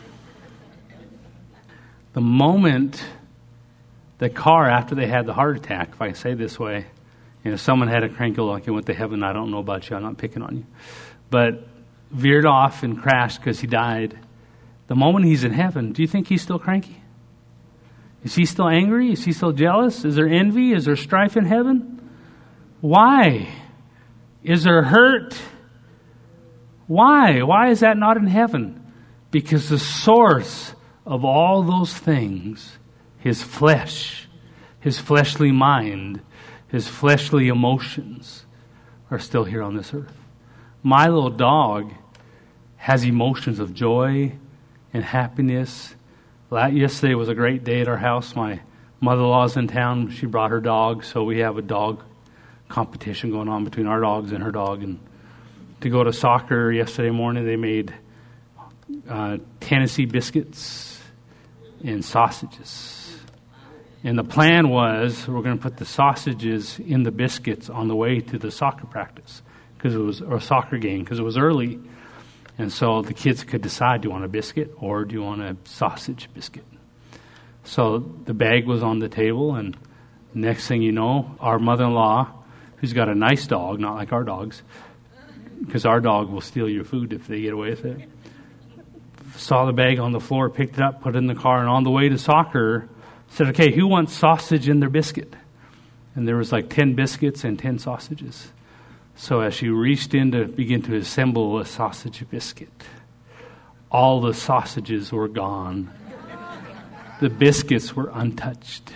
The moment the car, after they had the heart attack, if I can say it this way, you know, someone had a cranky old uncle and went to heaven. I don't know about you. I'm not picking on you. But veered off and crashed because he died. The moment he's in heaven, do you think he's still cranky? Is he still angry? Is he still jealous? Is there envy? Is there strife in heaven? Why? Is there hurt? Why? Why is that not in heaven? Because the source of all those things, his flesh, his fleshly mind, his fleshly emotions, are still here on this earth. My little dog has emotions of joy and happiness. Yesterday was a great day at our house. My mother-in-law's in town. She brought her dog, so we have a dog competition going on between our dogs and her dog. And to go to soccer yesterday morning, they made Tennessee biscuits and sausages. And the plan was we're going to put the sausages in the biscuits on the way to the soccer practice, because it was a soccer game, because it was early. And so the kids could decide, do you want a biscuit or do you want a sausage biscuit? So the bag was on the table, and next thing you know, our mother-in-law, who's got a nice dog, not like our dogs, because our dog will steal your food if they get away with it, saw the bag on the floor, picked it up, put it in the car, and on the way to soccer, said, okay, who wants sausage in their biscuit? And there was like 10 biscuits and 10 sausages. So as she reached in to begin to assemble a sausage biscuit, all the sausages were gone. The biscuits were untouched.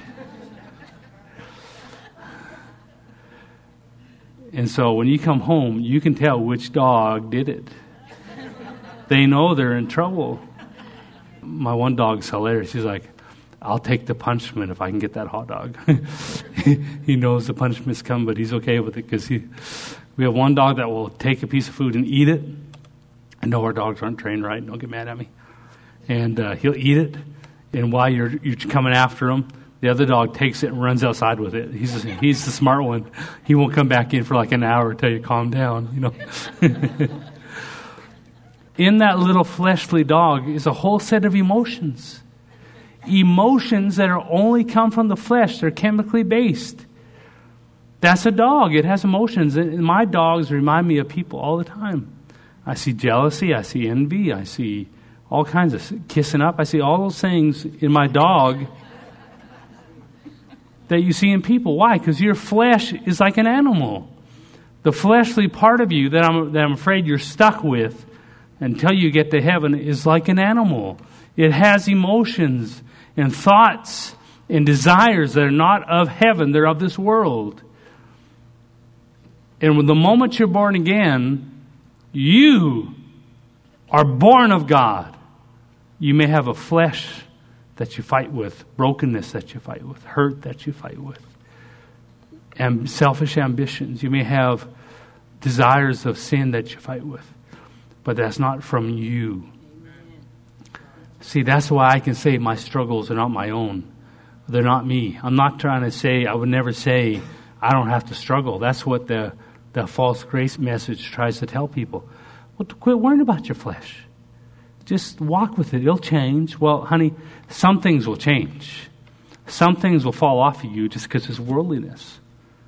And so when you come home, you can tell which dog did it. They know they're in trouble. My one dog's hilarious. She's like, I'll take the punishment if I can get that hot dog. He knows the punishment's come, but he's okay with it, because we have one dog that will take a piece of food and eat it. I know our dogs aren't trained right. Don't get mad at me. And he'll eat it. And while you're coming after him, the other dog takes it and runs outside with it. He's the smart one. He won't come back in for like an hour until you calm down, you know. In that little fleshly dog is a whole set of emotions. Emotions that are only come from the flesh. They're chemically based. That's a dog. It has emotions. And my dogs remind me of people all the time. I see jealousy. I see envy. I see all kinds of kissing up. I see all those things in my dog that you see in people. Why? Because your flesh is like an animal. The fleshly part of you that I'm afraid you're stuck with until you get to heaven is like an animal. It has emotions and thoughts and desires that are not of heaven. They're of this world. And the moment you're born again, you are born of God. You may have a flesh that you fight with, brokenness that you fight with, hurt that you fight with, and selfish ambitions. You may have desires of sin that you fight with, but that's not from you. See, that's why I can say my struggles are not my own. They're not me. I'm not trying to say, I would never say I don't have to struggle. That's what the false grace message tries to tell people. Well, quit worrying about your flesh. Just walk with it. It'll change. Well, honey, some things will change. Some things will fall off of you just because it's worldliness.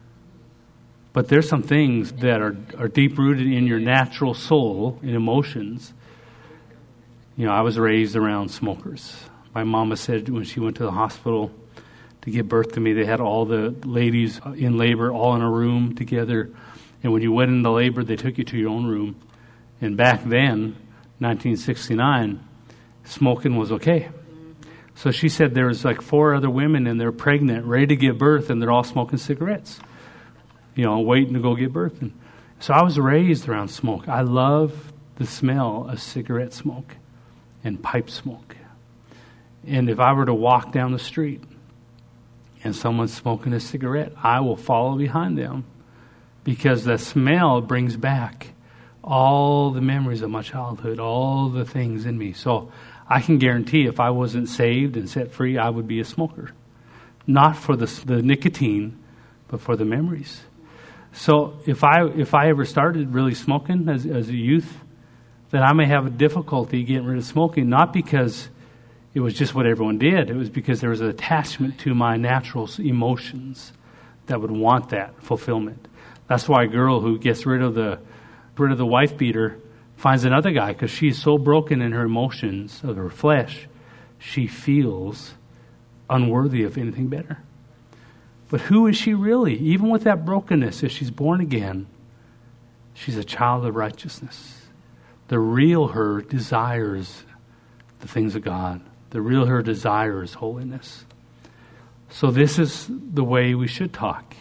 But there's some things that are deep-rooted in your natural soul, in emotions. You know, I was raised around smokers. My mama said when she went to the hospital to give birth to me, they had all the ladies in labor all in a room together. And when you went into labor, they took you to your own room. And back then, 1969, smoking was okay. So she said there was like 4 other women and they're pregnant, ready to give birth, and they're all smoking cigarettes, you know, waiting to go give birth. And so I was raised around smoke. I love the smell of cigarette smoke and pipe smoke. And if I were to walk down the street and someone's smoking a cigarette, I will follow behind them, because the smell brings back all the memories of my childhood, all the things in me. So I can guarantee if I wasn't saved and set free, I would be a smoker. Not for the nicotine, but for the memories. So if I ever started really smoking as a youth, then I may have a difficulty getting rid of smoking, not because it was just what everyone did. It was because there was an attachment to my natural emotions that would want that fulfillment. That's why a girl who gets rid of the wife beater finds another guy, because she's so broken in her emotions of her flesh, she feels unworthy of anything better. But who is she really? Even with that brokenness, if she's born again, she's a child of righteousness. The real her desires the things of God. The real her desires holiness. So this is the way we should talk.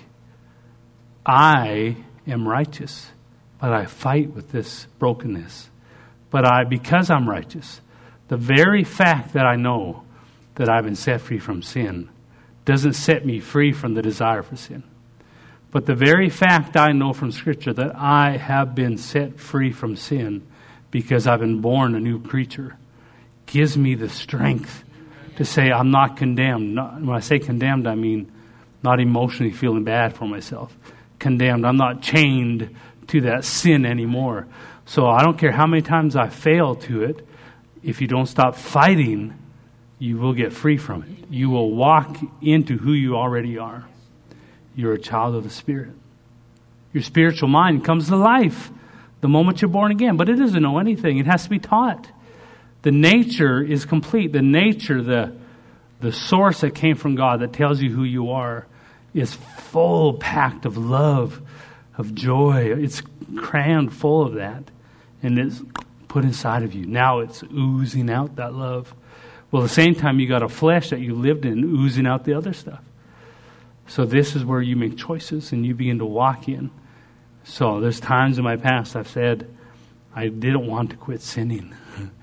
I am righteous, but I fight with this brokenness. But because I'm righteous, the very fact that I know that I've been set free from sin doesn't set me free from the desire for sin. But the very fact I know from Scripture that I have been set free from sin because I've been born a new creature gives me the strength to say I'm not condemned. When I say condemned, I mean not emotionally feeling bad for myself. Condemned. I'm not chained to that sin anymore. So I don't care how many times I fail to it. If you don't stop fighting, you will get free from it. You will walk into who you already are. You're a child of the Spirit. Your spiritual mind comes to life the moment you're born again. But it doesn't know anything. It has to be taught. The nature is complete. The nature, the source that came from God that tells you who you are is full packed of love, of joy. It's crammed full of that. And it's put inside of you. Now it's oozing out that love. Well, at the same time, you got a flesh that you lived in oozing out the other stuff. So this is where you make choices and you begin to walk in. So there's times in my past I've said, I didn't want to quit sinning.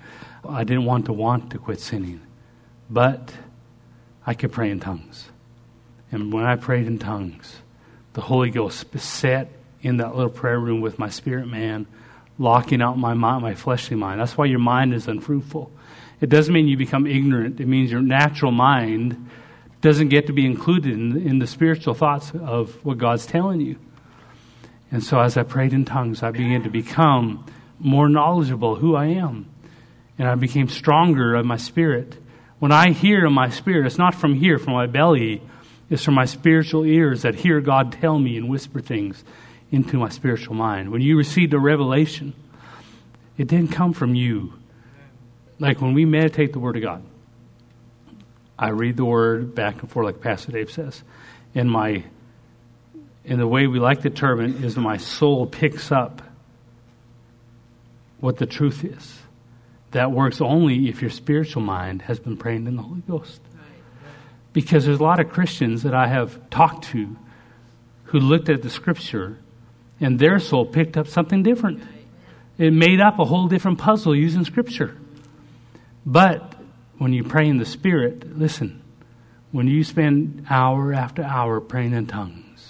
I didn't want to quit sinning. But I could pray in tongues. And when I prayed in tongues, the Holy Ghost sat in that little prayer room with my spirit man, locking out my mind, my fleshly mind. That's why your mind is unfruitful. It doesn't mean you become ignorant. It means your natural mind doesn't get to be included in the spiritual thoughts of what God's telling you. And so as I prayed in tongues, I began to become more knowledgeable who I am. And I became stronger of my spirit. When I hear in my spirit, it's not from here, from my belly. It's from my spiritual ears that hear God tell me and whisper things into my spiritual mind. When you received a revelation, it didn't come from you. Like when we meditate the Word of God, I read the Word back and forth like Pastor Dave says. And the way we like to term it is my soul picks up what the truth is. That works only if your spiritual mind has been praying in the Holy Ghost. Because there's a lot of Christians that I have talked to who looked at the Scripture and their soul picked up something different. It made up a whole different puzzle using Scripture. But when you pray in the Spirit, listen, when you spend hour after hour praying in tongues,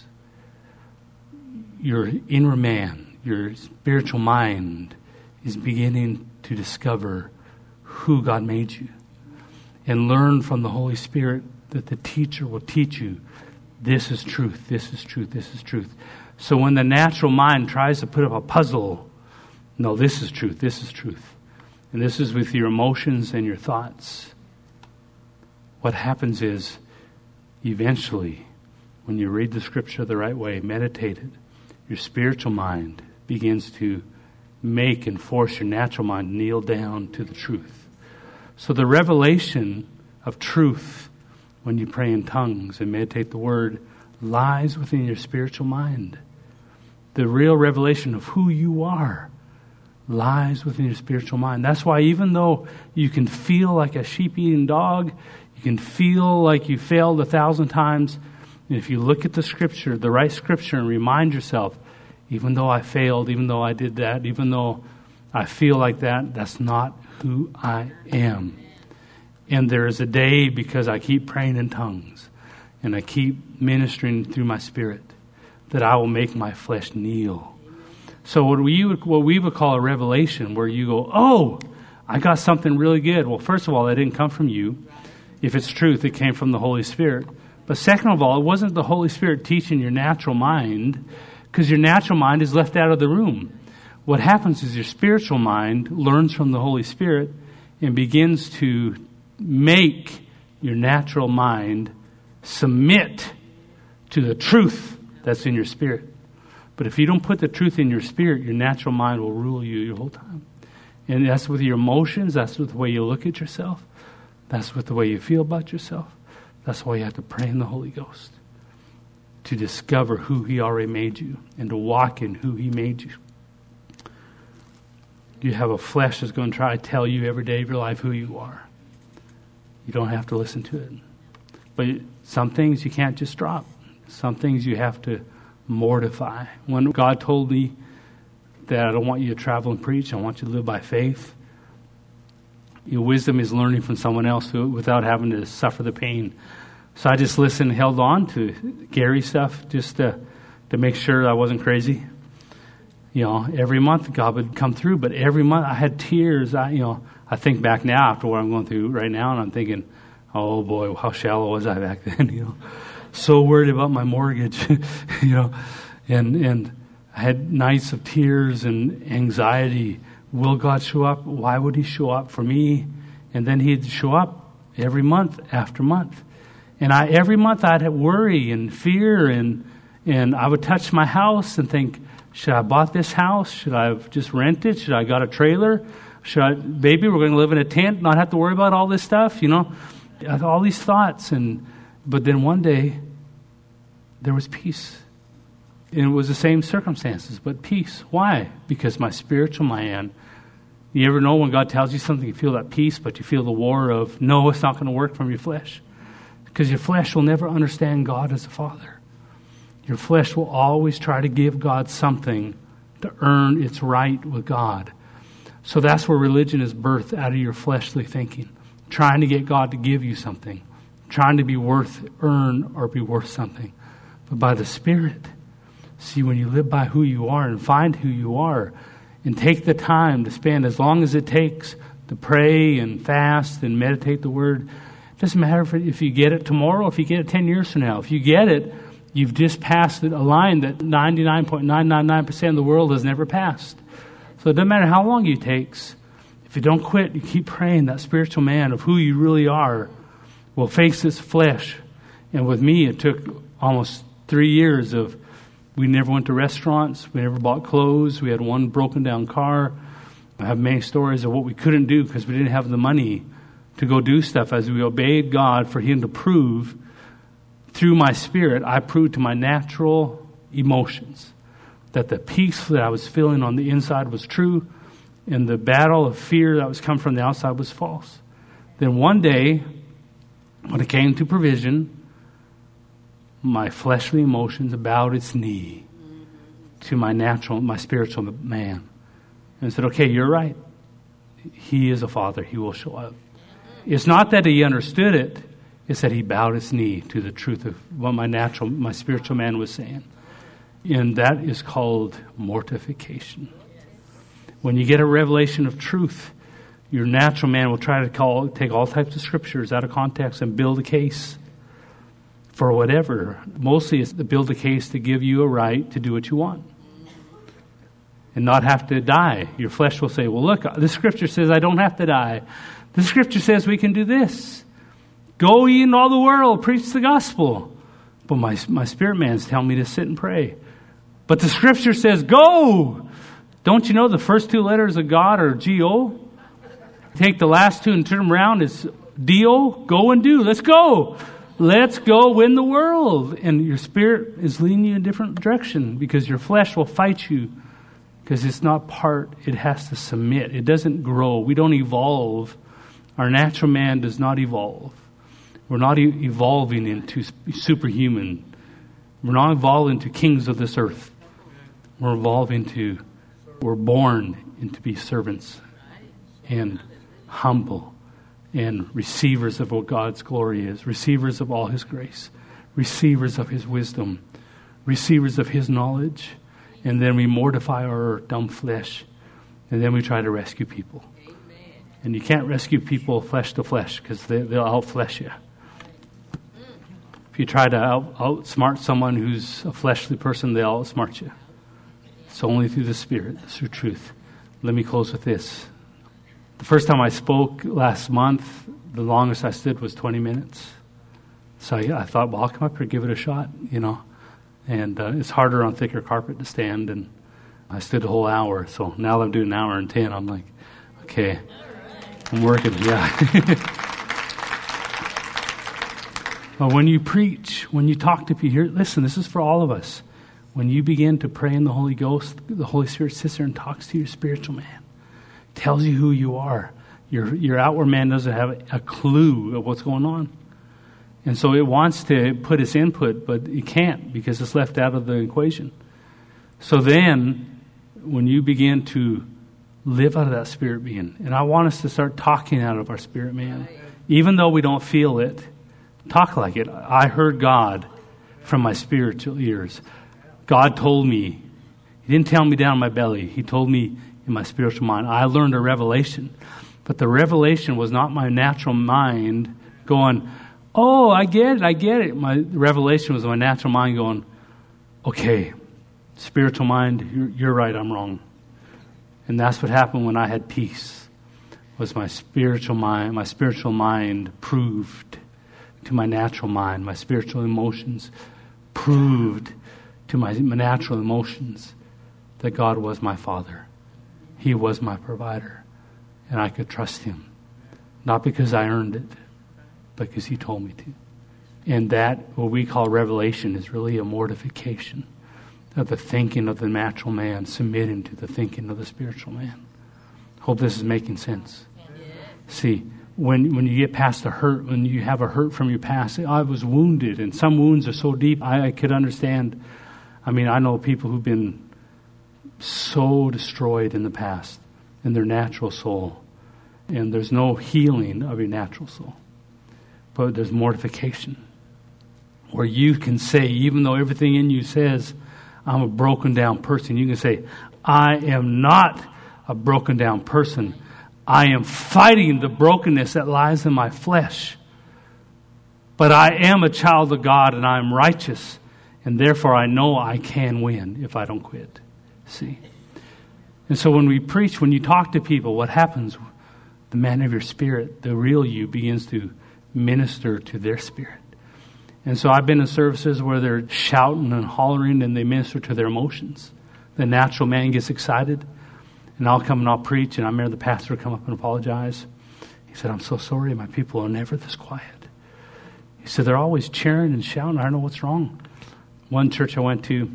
your inner man, your spiritual mind is beginning to discover who God made you. And learn from the Holy Spirit that the teacher will teach you, this is truth, this is truth, this is truth. So when the natural mind tries to put up a puzzle, no, this is truth, this is truth. And this is with your emotions and your thoughts. What happens is, eventually, when you read the Scripture the right way, meditate it, your spiritual mind begins to make and force your natural mind to kneel down to the truth. So the revelation of truth, when you pray in tongues and meditate the Word, lies within your spiritual mind. The real revelation of who you are lies within your spiritual mind. That's why even though you can feel like a sheep-eating dog, you can feel like you failed 1,000 times, and if you look at the Scripture, the right Scripture, and remind yourself, even though I failed, even though I did that, even though I feel like that, that's not who I am. And there is a day, because I keep praying in tongues and I keep ministering through my spirit, that I will make my flesh kneel. So what we would call a revelation, where you go, oh, I got something really good. Well, first of all, that didn't come from you. If it's truth, it came from the Holy Spirit. But second of all, it wasn't the Holy Spirit teaching your natural mind, because your natural mind is left out of the room. What happens is your spiritual mind learns from the Holy Spirit and begins to make your natural mind submit to the truth that's in your spirit. But if you don't put the truth in your spirit, your natural mind will rule you your whole time. And that's with your emotions. That's with the way you look at yourself. That's with the way you feel about yourself. That's why you have to pray in the Holy Ghost. to discover who He already made you and to walk in who He made you. You have a flesh that's going to try to tell you every day of your life who you are. You don't have to listen to it. But some things you can't just drop. Some things you have to mortify. When God told me that I don't want you to travel and preach, I want you to live by faith. Your wisdom is learning from someone else without having to suffer the pain. So I just listened and held on to Gary stuff just to make sure I wasn't crazy. Every month God would come through, but every month I had tears. I think back now after what I'm going through right now, and I'm thinking, oh boy, how shallow was I back then? So worried about my mortgage, and I had nights of tears and anxiety. Will God show up? Why would He show up for me? And then He'd show up every month after month. And every month I'd have worry and fear, and I would touch my house and think, should I have bought this house? Should I have just rented? Should I have got a trailer? Maybe we're going to live in a tent, not have to worry about all this stuff, I had all these thoughts. But then one day, there was peace. And it was the same circumstances, but peace. Why? Because my spiritual man, you ever know when God tells you something, you feel that peace, but you feel the war of, no, it's not going to work from your flesh. Because your flesh will never understand God as a father. Your flesh will always try to give God something to earn its right with God. So that's where religion is birthed, out of your fleshly thinking. Trying to get God to give you something. Trying to be earn or be worth something. But by the Spirit. See, when you live by who you are and find who you are and take the time to spend as long as it takes to pray and fast and meditate the Word. It doesn't matter if you get it tomorrow, if you get it 10 years from now. If you get it, you've just passed a line that 99.999% of the world has never passed. So it doesn't matter how long it takes. If you don't quit, you keep praying, that spiritual man of who you really are will face this flesh. And with me, it took almost 3 years of, we never went to restaurants, we never bought clothes, we had one broken down car. I have many stories of what we couldn't do because we didn't have the money to go do stuff. As we obeyed God for Him to prove, through my spirit, I proved to my natural emotions that the peace that I was feeling on the inside was true, and the battle of fear that was coming from the outside was false. Then one day, when it came to provision, my fleshly emotions bowed its knee to my spiritual man. And said, okay, you're right. He is a father. He will show up. It's not that he understood it. It's that he bowed his knee to the truth of what my spiritual man was saying. And that is called mortification. When you get a revelation of truth, your natural man will try to take all types of scriptures out of context and build a case for whatever. Mostly it's to build a case to give you a right to do what you want and not have to die. Your flesh will say, well, look, the scripture says I don't have to die. The scripture says we can do this. Go ye in all the world, preach the gospel. But my spirit man's telling me to sit and pray. But the scripture says, go. Don't you know the first two letters of God are G-O? Take the last two and turn them around. It's D-O. Go and do. Let's go. Let's go win the world. And your spirit is leading you in a different direction because your flesh will fight you because it's not part. It has to submit. It doesn't grow. We don't evolve. Our natural man does not evolve. We're not evolving into superhuman. We're not evolving into kings of this earth. We're born into be servants and humble and receivers of what God's glory is, receivers of all His grace, receivers of His wisdom, receivers of His knowledge. And then we mortify our dumb flesh, and then we try to rescue people. Amen. And you can't rescue people flesh to flesh because they'll out-flesh you. If you try to outsmart someone who's a fleshly person, they'll outsmart you. It's only through the Spirit, through truth. Let me close with this. The first time I spoke last month, the longest I stood was 20 minutes. So I thought, well, I'll come up here and give it a shot, And it's harder on thicker carpet to stand, and I stood a whole hour. So now that I'm doing an hour and 10, I'm like, okay, I'm working, yeah. But when you preach, when you talk to people, here, listen, this is for all of us. When you begin to pray in the Holy Ghost, the Holy Spirit sits there and talks to your spiritual man. Tells you who you are. Your outward man doesn't have a clue of what's going on. And so it wants to put its input, but it can't because it's left out of the equation. So then, when you begin to live out of that spirit being, and I want us to start talking out of our spirit man, even though we don't feel it, talk like it. I heard God from my spiritual ears. God told me. He didn't tell me down in my belly. He told me in my spiritual mind. I learned a revelation. But the revelation was not my natural mind going, oh, I get it. My revelation was my natural mind going, okay, spiritual mind, you're right, I'm wrong. And that's what happened when I had peace, was my spiritual mind proved to my natural mind, my spiritual emotions proved to my natural emotions that God was my Father. He was my provider. And I could trust Him. Not because I earned it, but because He told me to. And that, what we call revelation, is really a mortification of the thinking of the natural man, submitting to the thinking of the spiritual man. Hope this is making sense. See, when you get past the hurt, when you have a hurt from your past, I was wounded, and some wounds are so deep, I could understand. I mean, I know people who've been so destroyed in the past, in their natural soul. And there's no healing of your natural soul. But there's mortification. Where you can say, even though everything in you says, I'm a broken down person, you can say, I am not a broken down person. I am fighting the brokenness that lies in my flesh. But I am a child of God and I am righteous. And therefore I know I can win if I don't quit. See? And so when we preach, when you talk to people, what happens? The man of your spirit, the real you, begins to minister to their spirit. And so I've been in services where they're shouting and hollering and they minister to their emotions. The natural man gets excited, and I'll come and I'll preach, and I remember the pastor would come up and apologize. He said, I'm so sorry, my people are never this quiet. He said, they're always cheering and shouting. I don't know what's wrong. One church I went to,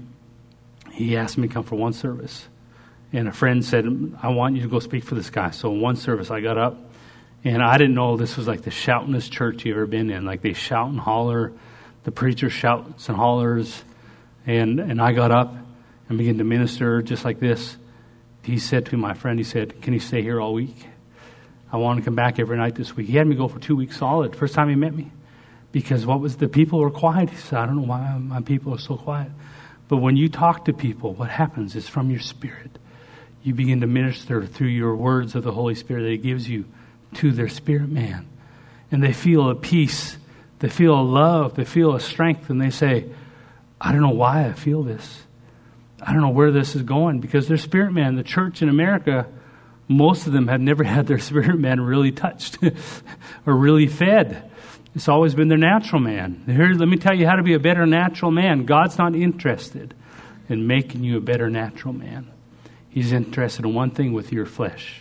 he asked me to come for one service. And a friend said, I want you to go speak for this guy. So in one service, I got up, and I didn't know this was like the shoutingest church you've ever been in. Like they shout and holler. The preacher shouts and hollers. And I got up and began to minister just like this. He said to my friend, he said, can you stay here all week? I want to come back every night this week. He had me go for 2 weeks solid, first time he met me. Because the people were quiet. He said, I don't know why my people are so quiet. But when you talk to people, what happens is from your spirit. You begin to minister through your words of the Holy Spirit that He gives you to their spirit man. And they feel a peace. They feel a love. They feel a strength. And they say, I don't know why I feel this. I don't know where this is going. Because their spirit man, the church in America, most of them have never had their spirit man really touched or really fed. It's always been their natural man. Here, let me tell you how to be a better natural man. God's not interested in making you a better natural man. He's interested in one thing with your flesh,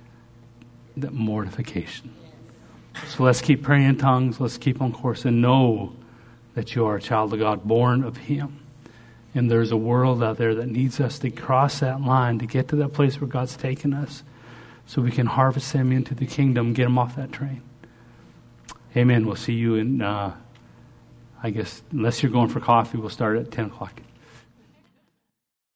that mortification. So let's keep praying in tongues. Let's keep on course and know that you are a child of God, born of Him. And there's a world out there that needs us to cross that line, to get to that place where God's taken us, so we can harvest them into the kingdom, get them off that train. Amen. We'll see you in, I guess, unless you're going for coffee, we'll start at 10 o'clock.